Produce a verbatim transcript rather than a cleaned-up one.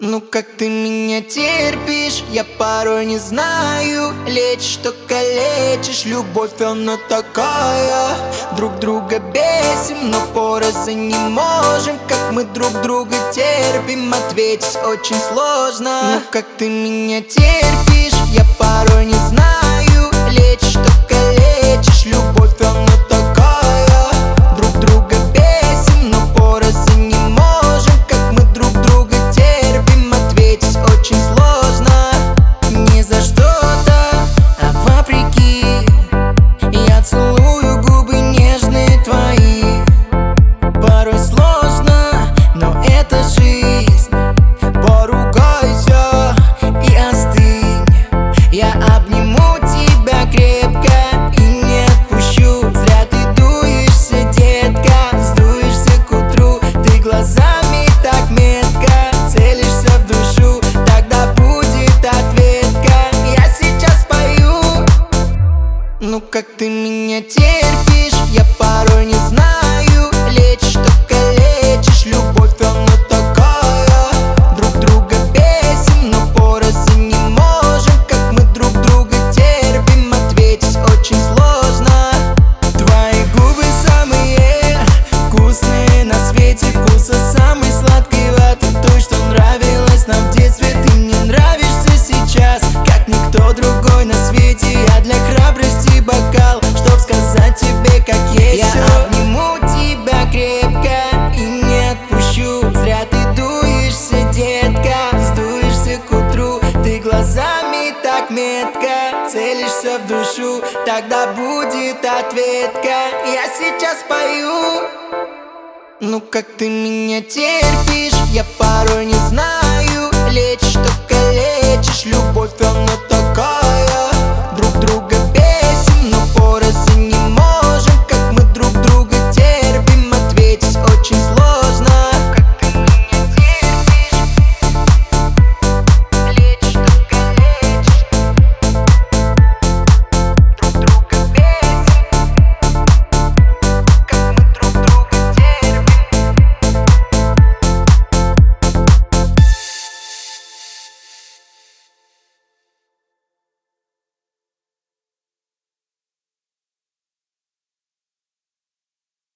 Ну как ты меня терпишь, я порой не знаю. Лечишь, что калечишь, любовь она такая. Друг друга бесим, но порознь не можем. Как мы друг друга терпим, ответить очень сложно. Ну как ты меня терпишь, я порой не знаю. Лечишь, что калечишь, любовь она такая. Друг друга бесим, но порознь не можем. Как мы друг друга терпим, ответить очень сложно. Не за что-то, а вопреки. Я целую губы нежные твои. Порой сложно, но это жизнь. Поругайся и остынь. Я обниму тебя крепко и не отпущу. Зря ты дуешься, детка, сдуешься к утру. Ты глазами так метко целишься в душу. Тогда будет ответка. Я сейчас пою. Ну как ты меня терпишь, я порой не знаю. Лечишь, что калечишь, любовь она такая. Друг друга бесим, но порознь не можем. Как мы друг друга терпим, ответить очень сложно. Твои губы самые вкусные на свете. Вкуса самой сладкой ваты, той, что нравилась нам в детстве. Ты мне нравишься сейчас, как никто другой на свете. Я для храбрости бокал, чтоб сказать тебе, как есть. Я обниму тебя крепко и не отпущу. Зря ты дуешься, детка, сдуешься к утру. Ты глазами так метко целишься в душу. Тогда будет ответка. Я сейчас пою. Ну как ты меня терпишь, я порой не знаю.